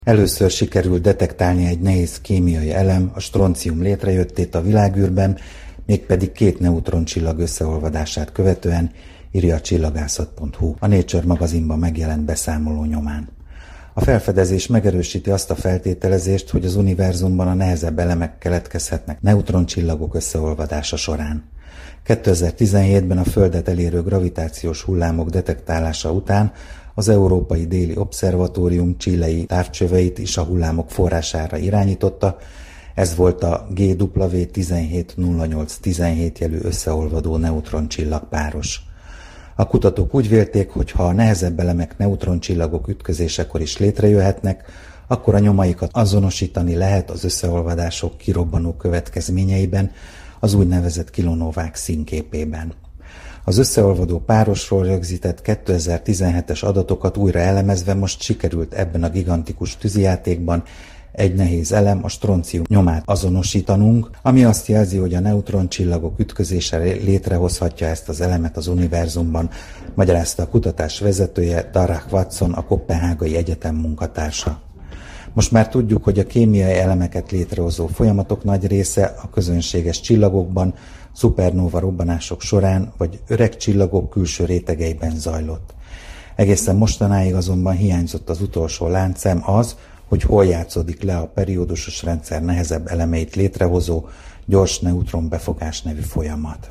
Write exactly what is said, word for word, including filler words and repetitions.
Először sikerült detektálni egy nehéz kémiai elem, a stroncium létrejöttét a világűrben, mégpedig két neutroncsillag összeolvadását követően, írja a csillagászat pont hu a Nature magazinban megjelent beszámoló nyomán. A felfedezés megerősíti azt a feltételezést, hogy az univerzumban a nehezebb elemek keletkezhetnek neutroncsillagok összeolvadása során. kétezer-tizenhétben a Földet elérő gravitációs hullámok detektálása után az Európai Déli Obszervatórium chilei távcsöveit is a hullámok forrására irányította, ez volt a G W tizenhét nulla nyolc tizenhét jelű összeolvadó neutroncsillag-páros. A kutatók úgy vélték, hogy ha a nehezebb elemek neutroncsillagok ütközésekor is létrejöhetnek, akkor a nyomaikat azonosítani lehet az összeolvadások kirobbanó következményeiben, az úgynevezett kilonovák színképében. Az összeolvadó párosról rögzített kétezer-tizenhetes adatokat újra elemezve most sikerült ebben a gigantikus tűzijátékban egy nehéz elem, a stroncium nyomát azonosítanunk, ami azt jelzi, hogy a neutroncsillagok ütközése létrehozhatja ezt az elemet az univerzumban, magyarázta a kutatás vezetője, Darragh Watson, a Koppenhágai Egyetem munkatársa. Most már tudjuk, hogy a kémiai elemeket létrehozó folyamatok nagy része a közönséges csillagokban, szupernóva robbanások során vagy öreg csillagok külső rétegeiben zajlott. Egészen mostanáig azonban hiányzott az utolsó láncszem, az, hogy hol játszódik le a periódusos rendszer nehezebb elemeit létrehozó gyors neutronbefogás nevű folyamat.